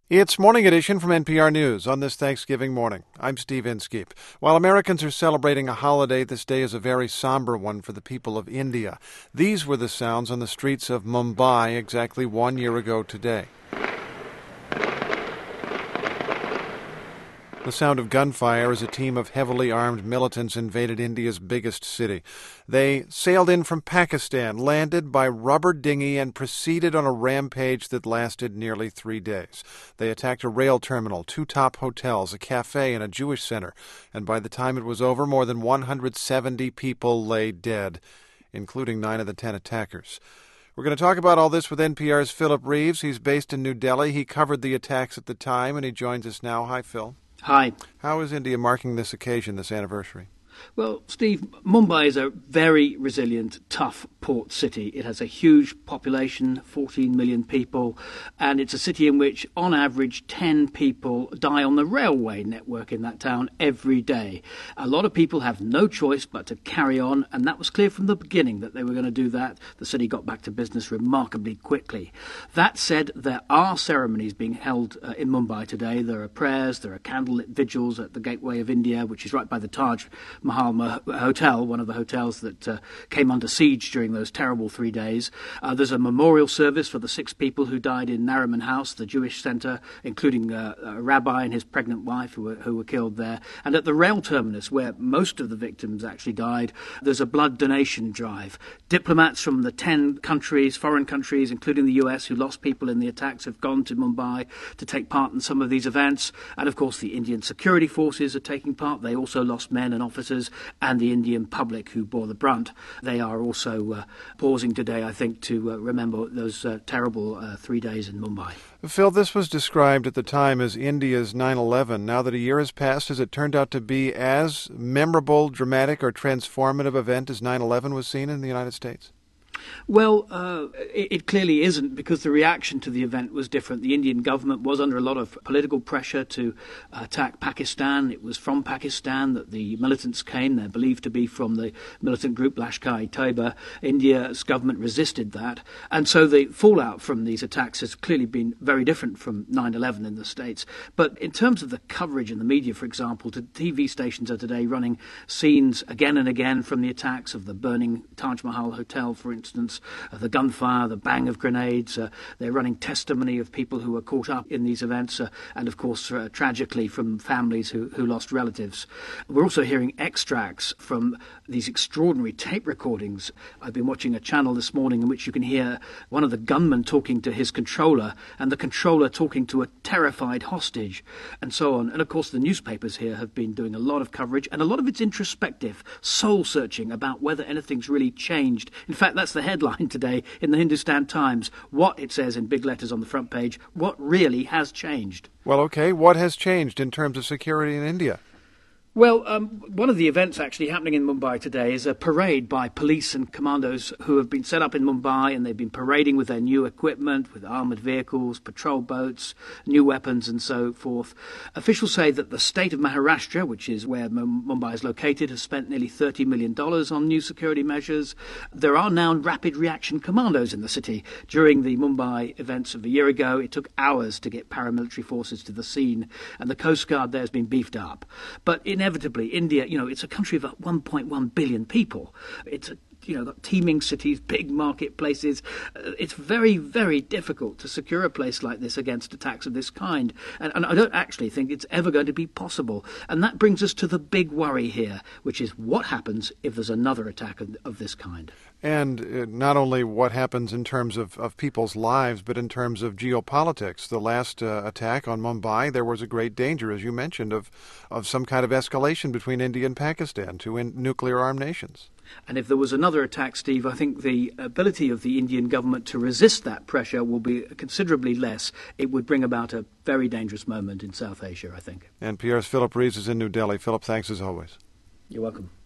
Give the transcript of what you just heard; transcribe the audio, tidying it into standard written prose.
It's Morning Edition from NPR News on this Thanksgiving morning. I'm Steve Inskeep. While Americans are celebrating a holiday, this day is a very somber one for the people of India. These were the sounds on the streets of Mumbai exactly 1 year ago today. The sound of gunfire as a team of heavily armed militants invaded India's biggest city. They sailed in from Pakistan, landed by rubber dinghy, and proceeded on a rampage that lasted nearly 3 days. They attacked a rail terminal, 2 top hotels, a cafe, and a Jewish center. And by the time it was over, more than 170 people lay dead, including 9 of the 10 attackers. We're going to talk about all this with NPR's Philip Reeves. He's based in New Delhi. He covered the attacks at the time, and he joins us now. Hi, Phil. Hi. How is India marking this occasion, this anniversary? Well, Steve, Mumbai is a very resilient, tough port city. It has a huge population, 14 million people, and it's a city in which, on average, 10 people die on the railway network in that town every day. A lot of people have no choice but to carry on, and that was clear from the beginning that they were going to do that. The city got back to business remarkably quickly. That said, there are ceremonies being held in Mumbai today. There are prayers, there are candlelit vigils at the Gateway of India, which is right by the Taj Mahal Hotel, one of the hotels that came under siege during those terrible 3 days. There's a memorial service for the 6 people who died in Nariman House, the Jewish centre, including a rabbi and his pregnant wife who were killed there. And at the rail terminus, where most of the victims actually died, there's a blood donation drive. Diplomats from the 10 countries, foreign countries, including the US, who lost people in the attacks, have gone to Mumbai to take part in some of these events. And of course, the Indian security forces are taking part. They also lost men and officers, and the Indian public who bore the brunt. They are also pausing today, I think, to remember those terrible 3 days in Mumbai. Phil, this was described at the time as India's 9/11. Now that a year has passed, has it turned out to be as memorable, dramatic, or transformative event as 9/11 was seen in the United States? Well, it clearly isn't, because the reaction to the event was different. The Indian government was under a lot of political pressure to attack Pakistan. It was from Pakistan that the militants came. They're believed to be from the militant group Lashkar-e-Taiba. India's government resisted that. And so the fallout from these attacks has clearly been very different from 9/11 in the States. But in terms of the coverage in the media, for example, TV stations are today running scenes again and again from the attacks of the burning Taj Mahal Hotel, for instance, the gunfire, the bang of grenades. They're running testimony of people who were caught up in these events, and of course, tragically, from families who lost relatives. We're also hearing extracts from these extraordinary tape recordings. I've been watching a channel this morning in which you can hear one of the gunmen talking to his controller, and the controller talking to a terrified hostage, and so on. And of course, the newspapers here have been doing a lot of coverage, and a lot of it's introspective, soul-searching about whether anything's really changed. In fact, that's the headline today in the Hindustan Times. What, it says in big letters on the front page, what really has changed? Well, okay, what has changed in terms of security in India? Well, one of the events actually happening in Mumbai today is a parade by police and commandos who have been set up in Mumbai, and they've been parading with their new equipment, with armoured vehicles, patrol boats, new weapons and so forth. Officials say that the state of Maharashtra, which is where Mumbai is located, has spent nearly $30 million on new security measures. There are now rapid reaction commandos in the city. During the Mumbai events of a year ago, it took hours to get paramilitary forces to the scene, and the Coast Guard there has been beefed up. But inevitably, India, it's a country of 1.1 billion people. It's got teeming cities, big marketplaces. It's very, very difficult to secure a place like this against attacks of this kind. And I don't actually think it's ever going to be possible. And that brings us to the big worry here, which is what happens if there's another attack of this kind. And not only what happens in terms of people's lives, but in terms of geopolitics. The last attack on Mumbai, there was a great danger, as you mentioned, of some kind of escalation between India and Pakistan, two nuclear-armed nations. And if there was another attack, Steve, I think the ability of the Indian government to resist that pressure will be considerably less. It would bring about a very dangerous moment in South Asia, I think. NPR's Philip Reeves is in New Delhi. Philip, thanks as always. You're welcome.